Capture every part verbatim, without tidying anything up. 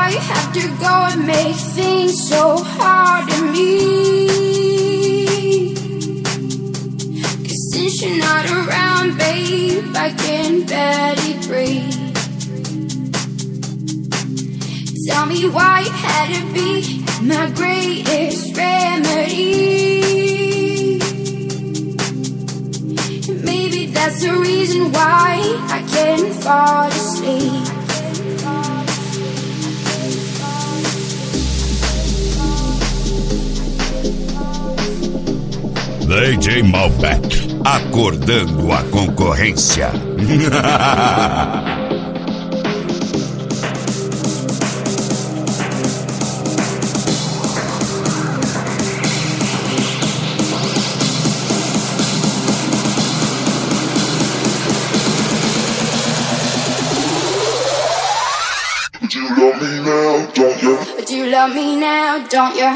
why you have to go and make things so hard to me? 'Cause since you're not around, babe, I can barely breathe. Tell me why you had to be my greatest remedy. Maybe that's the reason why I can't fall asleep. D J Malbec, acordando a concorrência. But you love me now, don't you? But you love me now, don't you?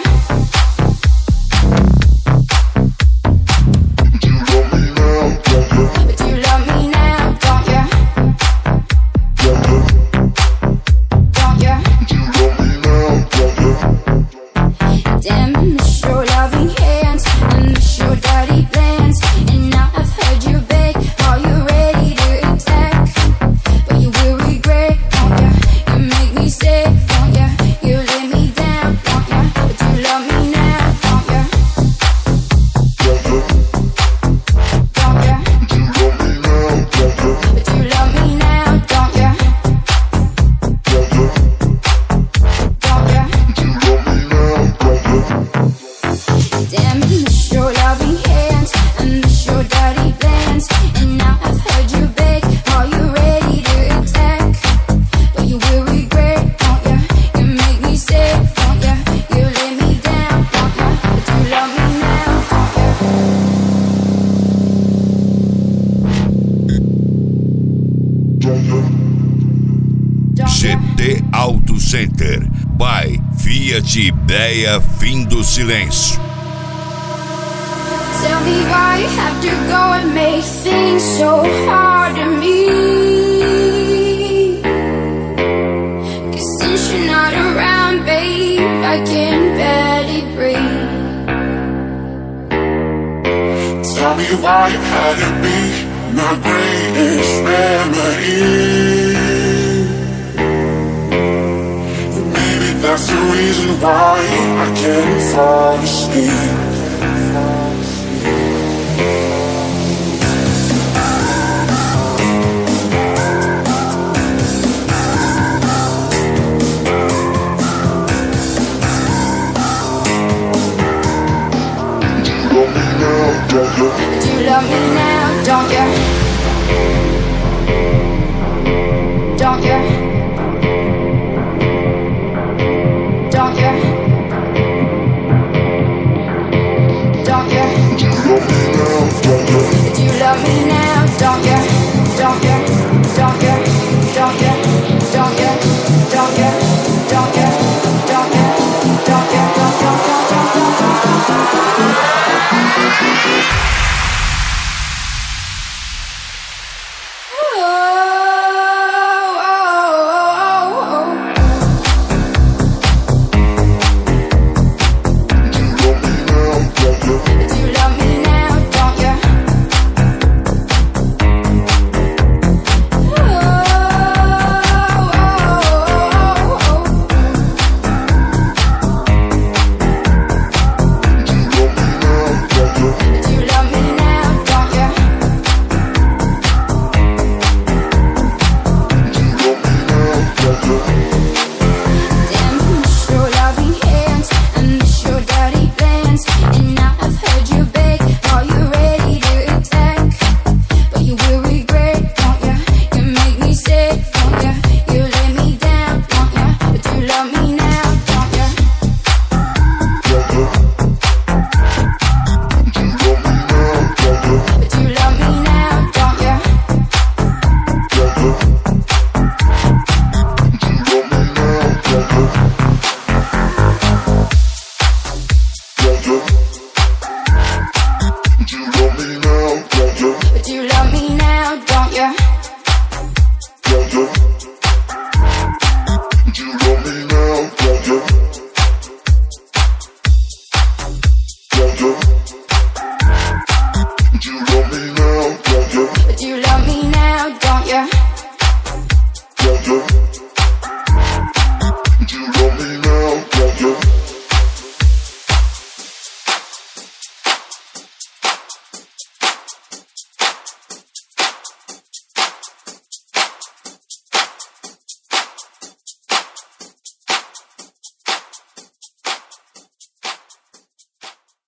G T Auto Center by Fiat Ideia Fim do Silêncio. Tell me why you have to go and make things so hard to me. 'Cause since you're not around, babe, I can barely breathe. Tell me why you had to be my greatest remedy. That's the reason why I can't fall asleep.